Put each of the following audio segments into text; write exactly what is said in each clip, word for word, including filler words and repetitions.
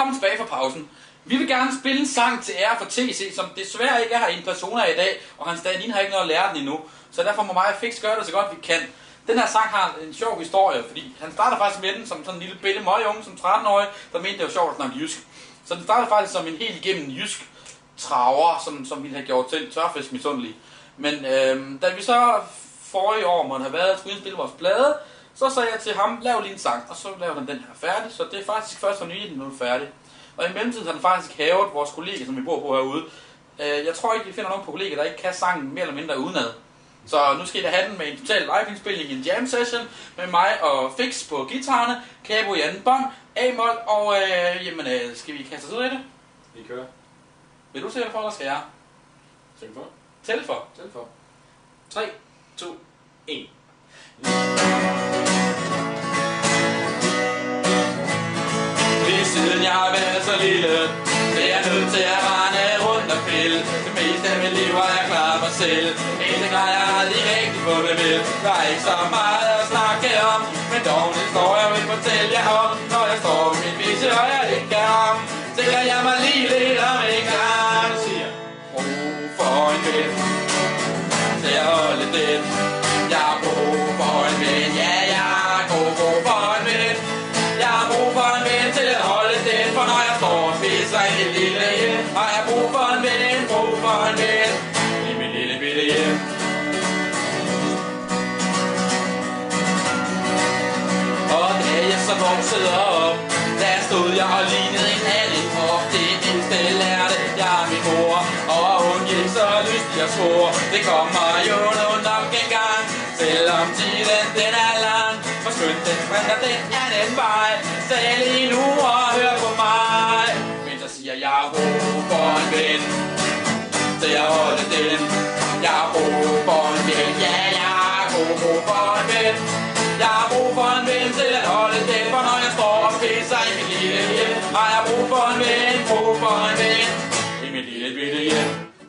Velkommen tilbage fra pausen. Vi vil gerne spille en sang til ære for T C, som desværre ikke er her i en persona i dag, og hans stand-in har ikke noget at lære den endnu. Så derfor må mig og Fix gøre det så godt vi kan. Den her sang har en sjov historie, fordi han starter faktisk med den som sådan en lille bitte møgunge, som tretten-årig, der mente det var sjovt at snakke jysk. Så den startede faktisk som en helt igennem jysk traver, som, som ville have gjort til tørfisk misundelig. Men øhm, da vi så forrige år måtte have været, skulle indspille vores plade, så sagde jeg til ham, lav lige en sang, og så lavede han den her færdig, så det er faktisk først for nylig, den nu er færdig. Og i mellemtiden har den faktisk havet vores kollega, som vi bor på herude. Jeg tror ikke, vi finder nogen på kollega, der ikke kan sangen mere eller mindre udenad. Så nu skal I da have den med en total live-indspilning, en jam session med mig og Fix på guitarerne, Cabo i anden bånd, A-mol, og øh, jamen, øh, skal vi kaste os ud i det? Vi kører. Vil du se det for, eller skal jeg? Tæl for. Tæl for. Tæl for. tre, to, et. Lige siden jeg har været så lille, det er jeg nødt til at rende rundt og pille. Det meste af mit liv har jeg klaret mig selv. En ting har jeg aldrig rigtig fundet ved. Der er ikke så meget at snakke om, men dog en historie jeg vil fortælle jer om. Når jeg står ved mit vise, og jeg ikke er om, tænker jeg mig lige lidt om en gang. Siger, brug for en ven til at holde den. Jeg har brug for en ven, ja jeg har god brug for en ven. Jeg har brug for en ven til at holde den, for når jeg står og spiser i mit lille hjem, har jeg brug for en ven, brug for en ven i mit lille bitte hjem. Og da jeg så voksede op, der stod jeg og lignede en anden op. Det mindste lærte jeg af min mor, og hun gik så lystig og svor. Det kommer jo nu nok en gang, selvom tiden den er lang. For skønt den springer den anden vej, sag lige nu og hør på mig. Men så siger jeg, har brug for en ven til at holde den. Jeg har brug for en ven, ja jeg har god brug for en ven. Jeg har brug for en ven til at holde den, for når jeg står og pisser i mit lille hjem, har jeg brug for en ven, brug for en ven i mit lille bitte hjem.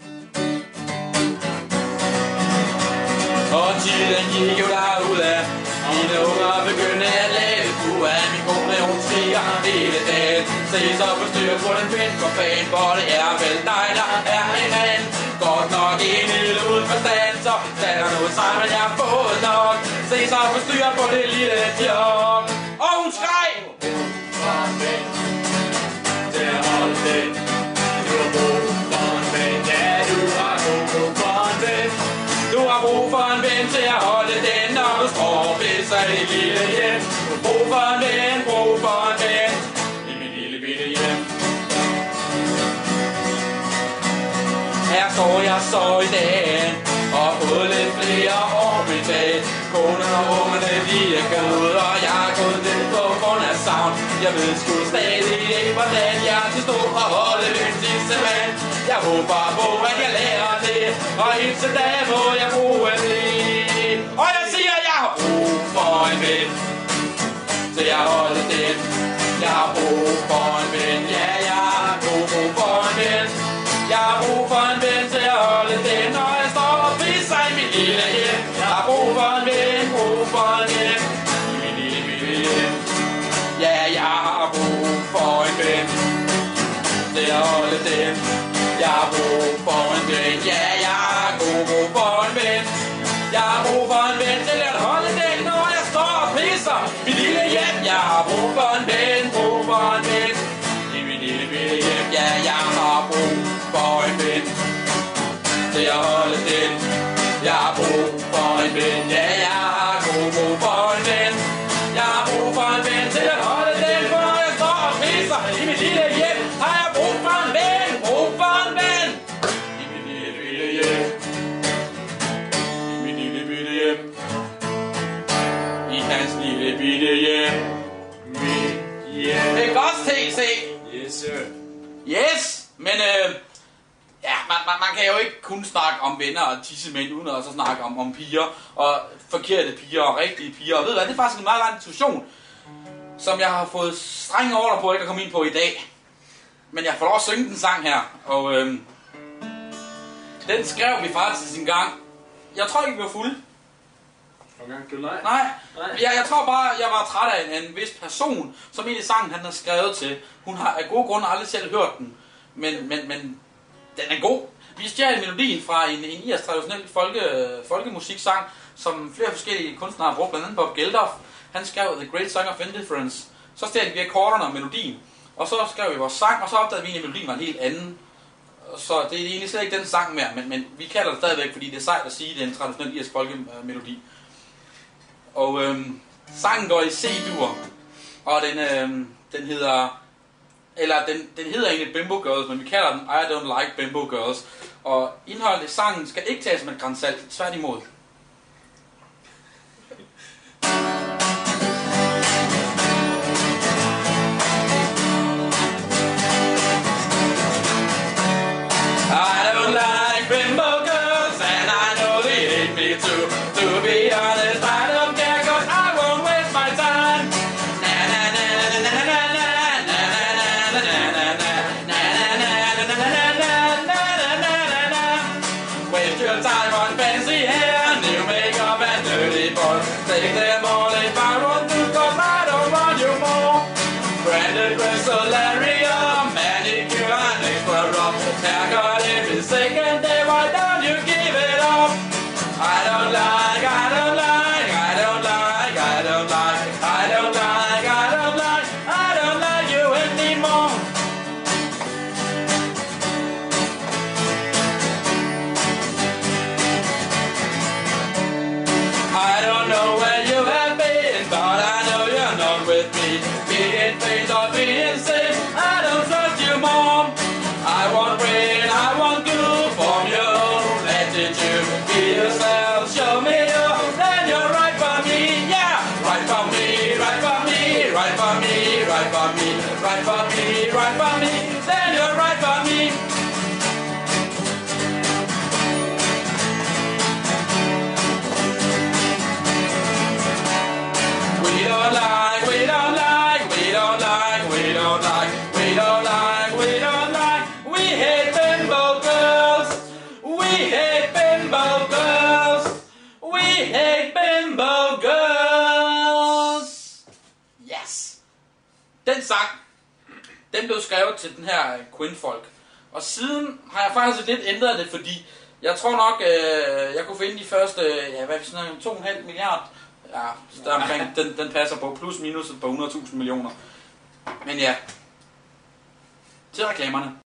Og tiden gik jo derudad, mine unger begyndte at lave du af. Min kone hun skriger hele dagen, se så på styr på den pind for fan, for det er vel dig der er en mand. Godt nok en lille uden forstand, så tag dig noget sammen, jeg har fået nok. Se så på styr på det lille job. Og hun skreg for en ven til at holde den. Du har brug for en ven, ja du har brug for en ven. Du har brug for en ven til at holde den, når du står og pisser i dit lille hjem. Du har brug for en ven, brug for en ven i mit lille bitte hjem. Her står jeg så i dag, og fået lidt flere år med dag. Konen og ungerne, de er gået, og jeg er gået lidt på grund af savn. Jeg ved sgu stadig ikke, hvordan jeg skal stå og holde den sidste mand. Jeg håber på, at jeg lærer det, og indtil da må jeg bruge det. Og jeg siger, at jeg har brug for en ven til at holde den. Jeg har brug for en ven, ja jeg har brug for en ven. Jeg har brug for en ven til at holde den, når jeg står og pisser i mit lille hjem. Jeg har brug for en ven, brug for en ven i mit lille bitte hjem. Ja, jeg har brug for en ven til at holde den. Jeg har brug for en ven, ja, jeg har god brug for en ven. Jeg har brug for en ven til at holde den, når jeg står og pisser mit lille hjem. Jeg har brug for en ven, brug for en ven i mit lille bitte hjem. Ja, jeg har brug for en ven til at holde den. Jeg har brug for en ven, ja, jeg har god brug for en ven. Jeg har brug for en ven til at holde den, for når jeg står og pisser i mit lille hjem, har jeg brug for en ven, brug for en ven i mit lille bitte hjem. I mit lille bitte hjem. I hans lille bitte hjem. Mit hjem. Det er godt, T C. Yes, sir. Yes, men øh, ja, man, man, man kan jo ikke kun snakke om venner og tissemænd, uden at også snakke om, om piger, og forkerte piger og rigtige piger. Og ved du hvad, det er faktisk en meget lang diskussion, som jeg har fået strenge ordre på ikke at komme ind på i dag. Men jeg får lov at synge den sang her, og øh, den skrev vi faktisk en gang. Jeg tror ikke, vi var fulde. Okay, du nej? Nej, Nej. jeg, jeg tror bare, jeg var træt af en, en vis person, som egentlig sangen han har skrevet til. Hun har af gode grunde aldrig selv hørt den, men, men, men den er god. Vi stjal melodien fra en, en irsk traditionel folke, folkemusiksang, som flere forskellige kunstnere har brugt, blandt andet Bob Geldof. Han skrev The Great Song of Indifference. Så stjal vi akkorderne og melodien, og så skrev vi vores sang, og så opdagede vi, at melodien var en helt anden. Så det er egentlig slet ikke den sang mere, men, men vi kalder det stadigvæk, fordi det er sejt at sige, at det er en traditionel irsk folkemelodi. Og øhm, sangen går i C-dur, og den, øhm, den hedder, eller den, den hedder egentlig Bimbo Girls, men vi kalder den I Don't Like Bimbo Girls. Og indholdet i sangen skal ikke tages med et gran salt, tværtimod. I don't like bimbo girls, and I know they hate me too. To be honest, I don't care, cause I won't waste my time. Na na na na na na na na na na na na na na na na. Waste your time on fancy hair, new makeup and dirty boys. Take them all if I want to, cause I don't want you more. Branded Crystalleria, manicure and extra rough. Haircut every second day, why don't you give it up? I don't like, I don't like, I don't like, I don't like, I don't like, I don't like, I don't like you anymore. I don't know where you have been, but I know you're not with me. Be it faith or be it sin, I don't trust you more. I want rain, I want good from you. Let it you be yourself, show me you, then you're right for me, yeah. Right for me, right for me, right for me, right for me, right for me, right for me, then you're right for me. We don't like, we don't like, we don't like, we don't like, we don't like, we don't like, we hate bimbo girls, we hate bimbo girls, we hate bimbo girls. Yes! Den sang, den blev skrevet til den her Queen-folk. Og siden har jeg faktisk lidt ændret det, fordi jeg tror nok, øh, jeg kunne finde de første, ja, hvad er vi sådan noget, to komma fem milliarder. Ja, så der omkring, den, den passer på plus minus på hundrede tusind millioner. Men ja, til reklamerne.